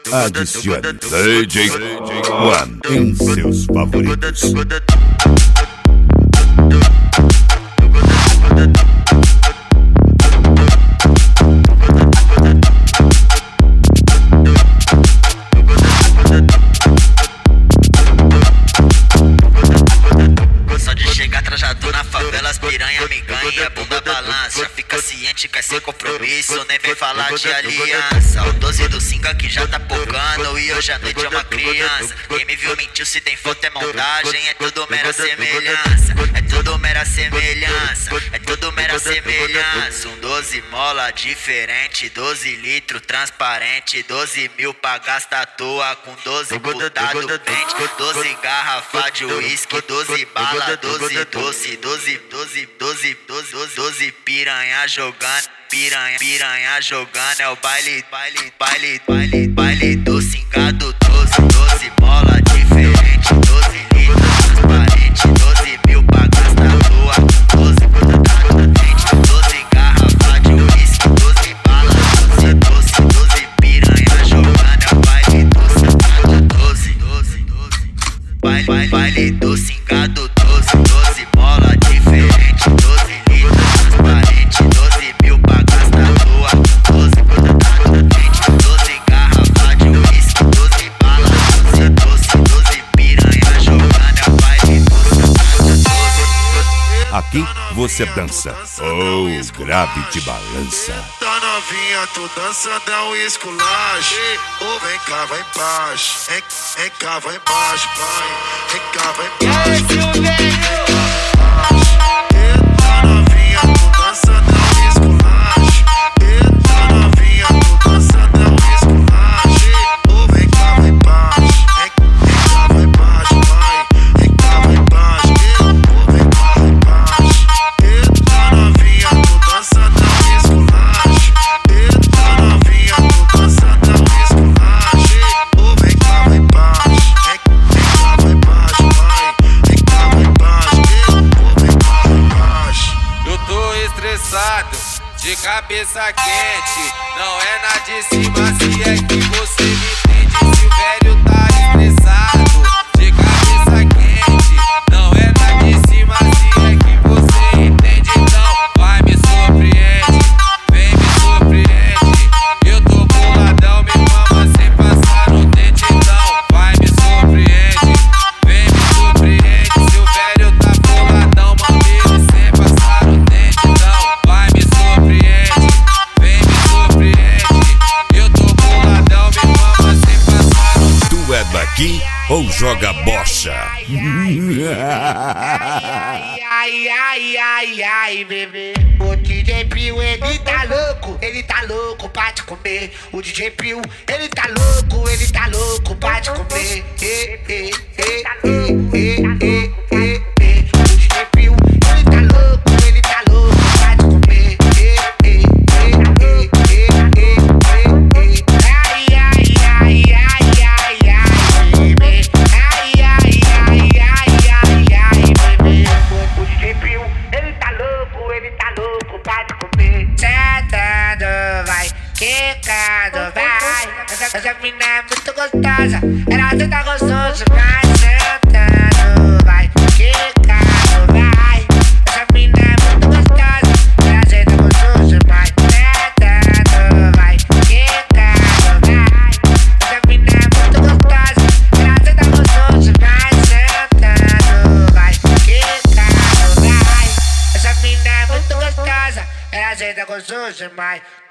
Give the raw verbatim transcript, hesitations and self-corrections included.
Adicione D J One em seus favoritos. Só de chegar trajado na favela, as piranha me ganha, bunda balança. Já fica ciente que é sem compromisso, nem vem falar de aliança. O doze do cinco aqui já tá pocando e hoje à noite é uma criança. Quem me viu mentiu, se tem foto é montagem, é tudo mera semelhança. É tudo mera semelhança, é tudo mera semelhança. Um doze mola diferente, doze litro transparente, doze mil pra gastar à toa com doze putado pente, doze garrafa de uísque, doze bala, doze doce, doze, doze, doze, doze, doze piranha jogando, piranha, piranha jogando, é o baile, baile, baile, baile, baile do cingado, doze, doze mola diferente, doze litros transparente, doze mil pra gastar à toa com doze putado pente, doze garrafa de uísque, doze bala, doze doce, doze piranha jogando, é o baile do cingado, doze, doze, doze, baile, baile, baile do cingado, doze, doze mola diferente, doze litros transparente, doze mil pra gastar à toa com doze putado pente, doze garrafa de uísque, doze bala, doze doce, doze piranha jogando, é o baile do cingado, doze. Aqui você dança, oh, grave de balança. Tá novinha, tu dançando é um esculacho. Ou vem cá, vai embaixo. Vem, vem cá, vai embaixo, vai. Vem cá, vai embaixo. Tá novinha, tu dançando é um esculacho. Tá novinha, tu dançando é um esculacho. Ou vem cá, vai embaixo. Vem, vem cá, vai embaixo, vai. Vem cá, vai embaixo. Ou vem cá, vai embaixo. Tá novinha, tu dançando é um esculacho. Tá novinha, tu dançando é um esculacho. Ou vem cá, vai embaixo. Vem, vem cá, vai embaixo, vai. Vem cá, vai embaixo. Ou vem cá, vai embaixo. Eu tô estressado, de cabeça quente. Não é nada de cima, se é que você me entende. Se o velho tá estressado, de cabeça quente. Não é nada de cima, se é que você entende. Então vai, me surpreende, vem, me surpreende. Eu tô boladão, me mama sem passar no dente. Então vai, me surpreende, vem, me surpreende. Se o velho tá boladão, mama ele sem passar no dente. Então vai, me surpreende, vem, me surpreende. Eu tô boladão, me mama sem passar no dente. Tu é daqui ou joga bocha? Ai, ai, ai, ai, bebê. O D J Pio, ele tá louco, ele tá louco pra te comer. O D J Pio, ele tá louco, ele tá louco pra te comer. Eh, eh, eh, eh, eh, eh, eh, eh. O D J Pio, ele tá louco, ele tá louco pra te comer. Eh, eh, eh, eh, eh, eh, eh, eh. Ai, ai, ai, ai, ai, ai, bebê. Ai, ai, ai, ai, ai, ai, bebê. O D J Pio, ele tá louco, ele tá louco pra te comer. Sentando, vai, quicando, vai. Essa, essa mina é muito gostosa, ela senta gostoso, vai. Sentando, vai, quicando, vai. Essa mina é muito gostosa, ela senta gostoso, vai. Sentando, vai, quicando, vai. Essa mina é muito gostosa, ela senta gostoso, vai. Sentando, vai, quicando, vai. Essa mina é muito gostosa, ela senta gostoso, vai.